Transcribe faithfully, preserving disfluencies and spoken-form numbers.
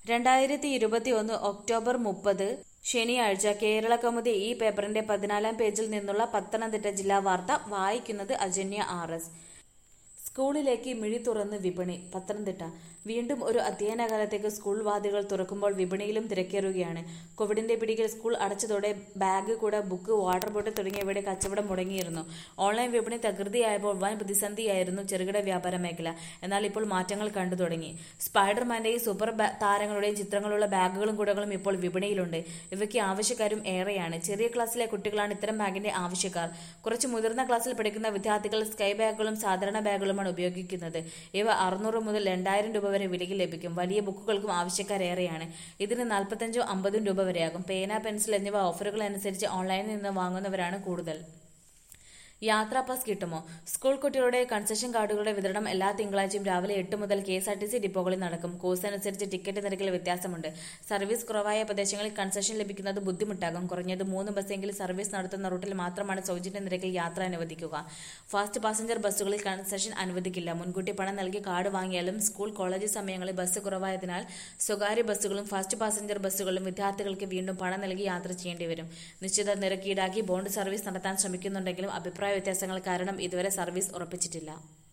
രണ്ടായിരത്തി ഇരുപത്തി ഒന്ന് ഒക്ടോബർ മുപ്പത് ശനിയാഴ്ച കേരളകൗമുദി ഈ പേപ്പറിന്റെ പതിനാലാം പേജിൽ നിന്നുള്ള പത്തനംതിട്ട ജില്ലാ വാർത്ത വായിക്കുന്നത് അജന്യ ആർ എസ്. സ്കൂളിലേക്ക് മിഴി തുറന്ന് വിപണി. പത്തനംതിട്ട വീണ്ടും ഒരു അധ്യയന കാലത്തേക്ക് സ്കൂൾ വാതിലുകൾ തുറക്കുമ്പോൾ വിപണിയിലും തിരക്കേറുകയാണ്. കോവിഡിന്റെ പിടിയിൽ സ്കൂൾ അടച്ചതോടെ ബാഗ്, കുട, ബുക്ക്, വാട്ടർ ബോട്ടിൽ തുടങ്ങിയവയുടെ കച്ചവടം മുടങ്ങിയിരുന്നു. ഓൺലൈൻ വിപണി തകൃതിയായപ്പോൾ വൻ പ്രതിസന്ധിയായിരുന്നു ചെറുകിട വ്യാപാര മേഖല. എന്നാൽ ഇപ്പോൾ മാറ്റങ്ങൾ കണ്ടു തുടങ്ങി. സ്പൈഡർമാന്റെയും സൂപ്പർ താരങ്ങളുടെയും ചിത്രങ്ങളുള്ള ബാഗുകളും കുടകളും ഇപ്പോൾ വിപണിയിലുണ്ട്. ഇവയ്ക്ക് ആവശ്യക്കാരും ഏറെയാണ്. ചെറിയ ക്ലാസ്സിലെ കുട്ടികളാണ് ഇത്തരം ബാഗിന്റെ ആവശ്യക്കാർ. കുറച്ച് മുതിർന്ന ക്ലാസ്സിൽ പഠിക്കുന്ന വിദ്യാർത്ഥികൾ സ്കൈ ബാഗുകളും സാധാരണ ബാഗുകളുമാണ് ഉപയോഗിക്കുന്നത്. ഇവ അറുന്നൂറ് മുതൽ രണ്ടായിരം രൂപ വരെ വിലയ്ക്ക് ലഭിക്കും. വലിയ ബുക്കുകൾക്കും ആവശ്യക്കാരേറെയാണ്. ഇതിന് നാൽപ്പത്തഞ്ചോ അമ്പതും രൂപ വരെയാകും. പേന, പെൻസിൽ എന്നിവ ഓഫറുകൾ അനുസരിച്ച് ഓൺലൈനിൽ നിന്ന് വാങ്ങുന്നവരാണ് കൂടുതൽ. യാത്രാ പാസ് കിട്ടുമോ? സ്കൂൾ കുട്ടികളുടെ കൺസെഷൻ കാർഡുകളുടെ വിതരണം എല്ലാ തിങ്കളാഴ്ചയും രാവിലെ എട്ട് മുതൽ K S R T C ഡിപ്പോകളിൽ നടക്കും. കോഴ്സ് അനുസരിച്ച് ടിക്കറ്റ് നിരക്കിൽ വ്യത്യാസമുണ്ട്. സർവീസ് കുറവായ പ്രദേശങ്ങളിൽ കൺസെഷൻ ലഭിക്കുന്നത് ബുദ്ധിമുട്ടാകും. കുറഞ്ഞത് മൂന്ന് ബസ്സെങ്കിലും സർവീസ് നടത്തുന്ന റൂട്ടിൽ മാത്രമാണ് സൗജന്യ നിരക്കിൽ യാത്ര അനുവദിക്കുക. ഫാസ്റ്റ് പാസഞ്ചർ ബസ്സുകളിൽ കൺസെഷൻ അനുവദിക്കില്ല. മുൻകൂട്ടി പണം നൽകി കാർഡ് വാങ്ങിയാലും സ്കൂൾ, കോളേജ് സമയങ്ങളിൽ ബസ് കുറവായതിനാൽ സ്വകാര്യ ബസ്സുകളും ഫാസ്റ്റ് പാസഞ്ചർ ബസ്സുകളിലും വിദ്യാർത്ഥികൾക്ക് വീണ്ടും പണം നൽകി യാത്ര ചെയ്യേണ്ടി വരും. നിശ്ചിത നിരക്ക് ഈടാക്കി ബോണ്ട് സർവീസ് നടത്താൻ ശ്രമിക്കുന്നുണ്ടെങ്കിലും അഭിപ്രായ വ്യത്യാസങ്ങൾ കാരണം ഇതുവരെ സർവീസ് ഉറപ്പിച്ചിട്ടില്ല.